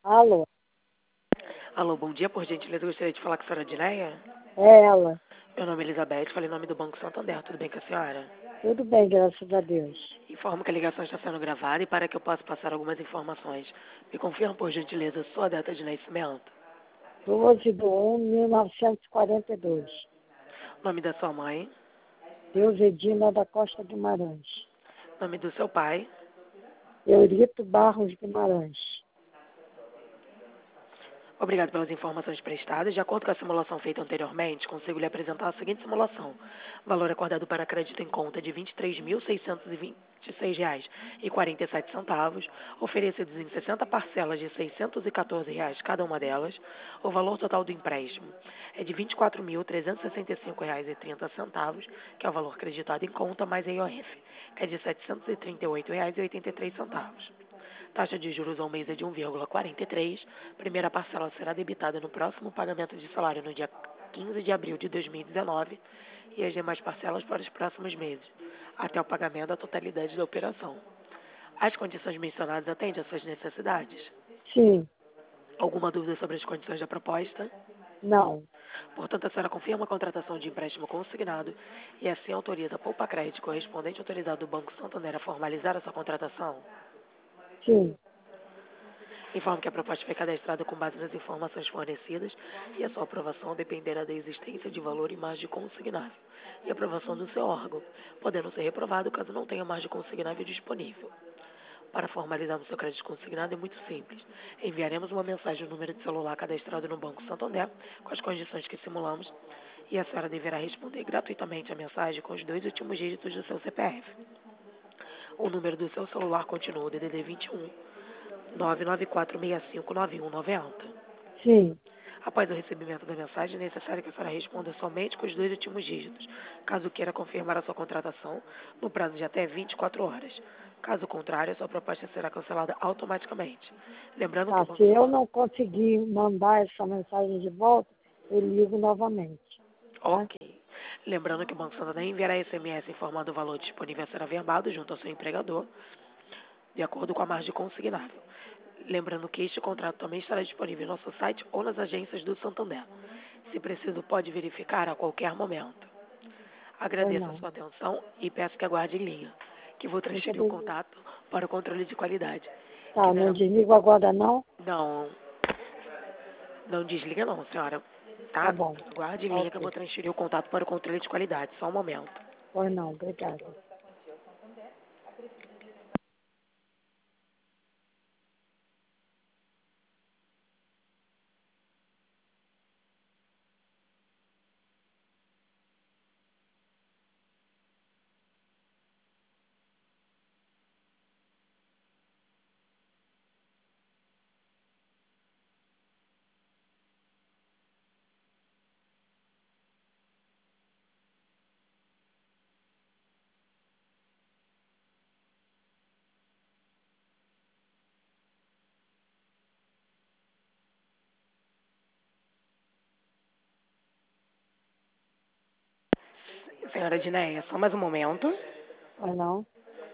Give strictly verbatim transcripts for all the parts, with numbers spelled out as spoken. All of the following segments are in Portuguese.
Alô, Alô, bom dia, por gentileza, eu gostaria de falar com a senhora Dileia. é ela. Meu nome é Elizabeth, falei em nome do Banco Santander, tudo bem com a senhora? Tudo bem, graças a Deus. Informo que a ligação está sendo gravada e para que eu possa passar algumas informações, me confirma, por gentileza, sua data de nascimento, doze de um de mil novecentos e quarenta e dois. nome da sua mãe, Deus Edina da Costa Guimarães. nome do seu pai, Eurito Barros Guimarães. Obrigado pelas informações prestadas. De acordo com a simulação feita anteriormente, consigo lhe apresentar a seguinte simulação. Valor acordado para crédito em conta de vinte e três mil seiscentos e vinte e seis reais e quarenta e sete centavos, oferecidos em sessenta parcelas de seiscentos e quatorze reais cada uma delas. O valor total do empréstimo é de vinte e quatro mil trezentos e sessenta e cinco reais e trinta centavos, que é o valor creditado em conta, mais a I O F, que é de setecentos e trinta e oito reais e oitenta e três centavos. Taxa de juros ao mês é de um vírgula quarenta e três. Primeira parcela será debitada no próximo pagamento de salário no dia quinze de abril de dois mil e dezenove e as demais parcelas para os próximos meses, até o pagamento da totalidade da operação. As condições mencionadas atendem às suas necessidades? Sim, Alguma dúvida sobre as condições da proposta? não. Portanto, a senhora confirma a contratação de empréstimo consignado e assim autoriza a Poupa Crédito correspondente autorizado do Banco Santander a formalizar essa contratação? Sim, Informo que a proposta foi cadastrada com base nas informações fornecidas e a sua aprovação dependerá da existência de valor e margem consignável e aprovação do seu órgão, podendo ser reprovado caso não tenha margem consignável disponível. Para formalizarmos seu crédito consignado é muito simples. Enviaremos uma mensagem no número de celular cadastrado no Banco Santander com as condições que simulamos e a senhora deverá responder gratuitamente a mensagem com os dois últimos dígitos do seu C P F. O número do seu celular continua o D D D vinte e um nove nove quatro seis cinco nove um nove zero. sim. Após o recebimento da mensagem, é necessário que a senhora responda somente com os dois últimos dígitos, caso queira confirmar a sua contratação no prazo de até vinte e quatro horas. Caso contrário, a sua proposta será cancelada automaticamente. Lembrando que o Tá, Banco se eu não conseguir mandar essa mensagem de volta, eu ligo novamente. Tá? Ok. Lembrando que o Banco Santander enviará S M S informando o valor disponível a ser averbado junto ao seu empregador, de acordo com a margem consignável. Lembrando que este contrato também estará disponível em nosso site ou nas agências do Santander. Se preciso, pode verificar a qualquer momento. Pois Agradeço a não. sua atenção e peço que aguarde em linha, que vou Muito transferir o obrigada. contato para o controle de qualidade. Que Tá, não dará... desligo agora não? Não, não desliga não, senhora. Tá Tá? bom. Aguarde em linha que eu vou Ok. transferir o contato para o controle de qualidade. Só um momento. Pois não, obrigada. Senhora Dineia, só mais um momento. Pois não?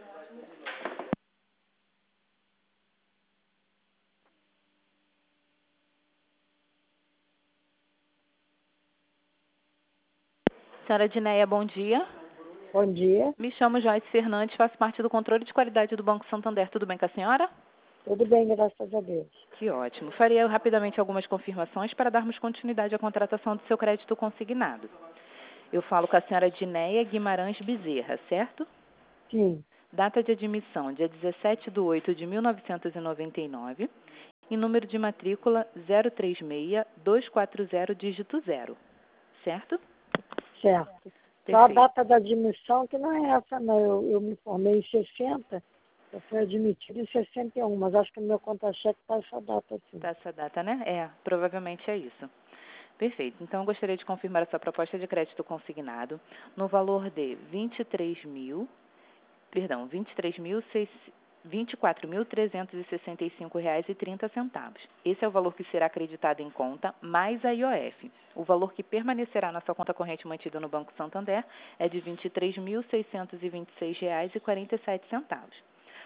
Senhora Dineia, bom dia. Bom dia. Me chamo Joyce Fernandes, faço parte do controle de qualidade do Banco Santander. Tudo bem com a senhora? Tudo bem, graças a Deus. Que ótimo. Faria rapidamente algumas confirmações para darmos continuidade à contratação do seu crédito consignado. Eu falo com a senhora Dineia Guimarães Bezerra, certo? Sim, Data de admissão, dia dezessete de oito de mil novecentos e noventa e nove. E número de matrícula zero três seis dois quatro zero, dígito zero. Certo? certo. Só a Perfeito. data da admissão, que não é essa, não. Eu, eu me formei em sessenta, eu fui admitido em sessenta e um, mas acho que no meu conta-cheque está essa data, sim. Tá essa data, né? É, provavelmente é isso. Perfeito. Então, eu gostaria de confirmar a sua proposta de crédito consignado no valor de vinte e três mil, perdão, vinte e três mil, vinte e quatro mil trezentos e sessenta e cinco reais e trinta centavos. Esse é o valor que será acreditado em conta, mais a I O F. O valor que permanecerá na sua conta corrente mantida no Banco Santander é de vinte e três mil seiscentos e vinte e seis reais e quarenta e sete centavos.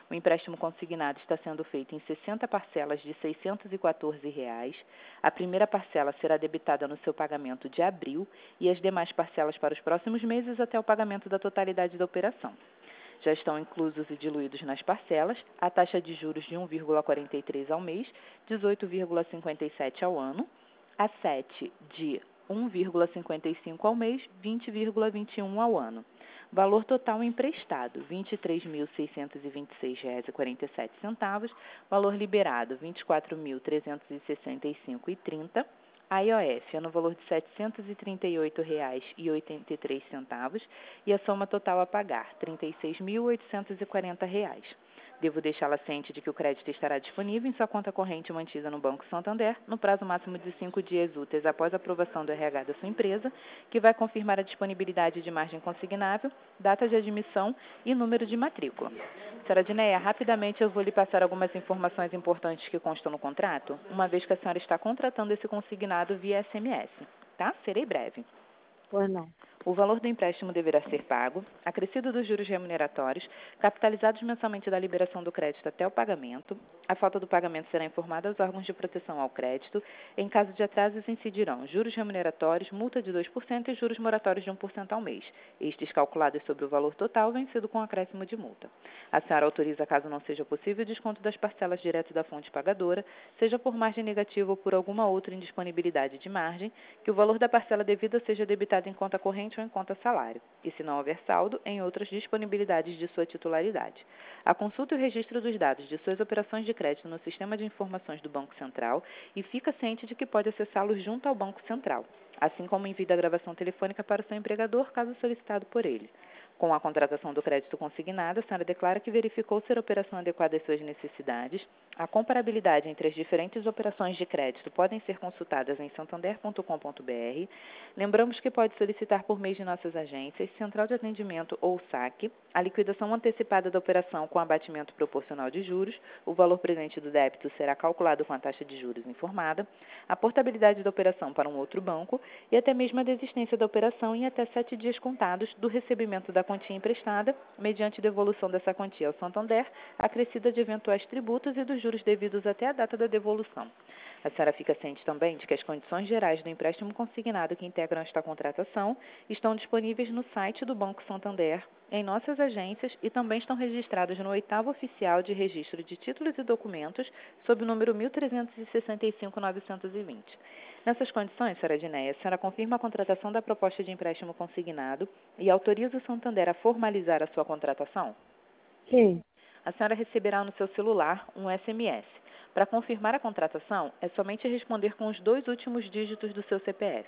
O empréstimo consignado está sendo feito em sessenta parcelas de seiscentos e quatorze reais. A primeira parcela será debitada no seu pagamento de abril e as demais parcelas para os próximos meses até o pagamento da totalidade da operação. Já estão inclusos e diluídos nas parcelas a taxa de juros de um vírgula quarenta e três ao mês, dezoito vírgula cinquenta e sete ao ano, a sete de um vírgula cinquenta e cinco ao mês, vinte vírgula vinte e um ao ano. Valor total emprestado, vinte e três mil seiscentos e vinte e seis reais e quarenta e sete centavos. Valor liberado, vinte e quatro mil trezentos e sessenta e cinco reais e trinta centavos. A I O F é no valor de setecentos e trinta e oito reais e oitenta e três centavos e a soma total a pagar, trinta e seis mil oitocentos e quarenta reais. Devo deixá-la ciente de que o crédito estará disponível em sua conta corrente mantida no Banco Santander no prazo máximo de cinco dias úteis após a aprovação do R H da sua empresa, que vai confirmar a disponibilidade de margem consignável, data de admissão e número de matrícula. Senhora Dineia, rapidamente eu vou lhe passar algumas informações importantes que constam no contrato, uma vez que a senhora está contratando esse consignado via S M S, tá? Serei breve. Pois não. O valor do empréstimo deverá ser pago, acrescido dos juros remuneratórios, capitalizados mensalmente da liberação do crédito até o pagamento. A falta do pagamento será informada aos órgãos de proteção ao crédito. Em caso de atrasos, incidirão juros remuneratórios, multa de dois por cento e juros moratórios de um por cento ao mês. Estes calculados sobre o valor total, vencido com acréscimo de multa. A senhora autoriza, caso não seja possível, o desconto das parcelas direto da fonte pagadora, seja por margem negativa ou por alguma outra indisponibilidade de margem, que o valor da parcela devida seja debitado em conta corrente ou em conta salário, e se não houver saldo, em outras disponibilidades de sua titularidade. A consulta e o registro dos dados de suas operações de crédito no Sistema de Informações do Banco Central e fica ciente de que pode acessá-los junto ao Banco Central, assim como envia a gravação telefônica para o seu empregador, caso solicitado por ele. Com a contratação do crédito consignado, a senhora declara que verificou ser a operação adequada às suas necessidades. A comparabilidade entre as diferentes operações de crédito podem ser consultadas em santander ponto com ponto br. Lembramos que pode solicitar por meio de nossas agências, Central de Atendimento ou saque, a liquidação antecipada da operação com abatimento proporcional de juros. O valor presente do débito será calculado com a taxa de juros informada, a portabilidade da operação para um outro banco e até mesmo a desistência da operação em até sete dias contados do recebimento da quantia emprestada, mediante devolução dessa quantia ao Santander, acrescida de eventuais tributos e dos juros devidos até a data da devolução. A senhora fica ciente também de que as condições gerais do empréstimo consignado que integram esta contratação estão disponíveis no site do Banco Santander, em nossas agências e também estão registradas no oitavo oficial de registro de títulos e documentos, sob o número mil trezentos e sessenta e cinco ponto novecentos e vinte. Nessas condições, senhora Dineia, a senhora confirma a contratação da proposta de empréstimo consignado e autoriza o Santander a formalizar a sua contratação? Sim. A senhora receberá no seu celular um S M S. Para confirmar a contratação, é somente responder com os dois últimos dígitos do seu C P F.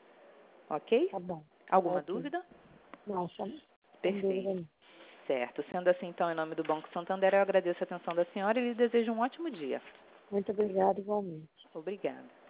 Ok? Tá bom. Alguma Ok. dúvida? Não, só Perfeito. Certo. Sendo assim, então, em nome do Banco Santander, eu agradeço a atenção da senhora e lhe desejo um ótimo dia. Muito obrigada, igualmente. Obrigada.